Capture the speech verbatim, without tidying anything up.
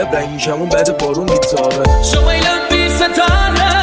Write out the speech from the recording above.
رنگیشمون بعد بارون میتابه شما ایلان بی ستاره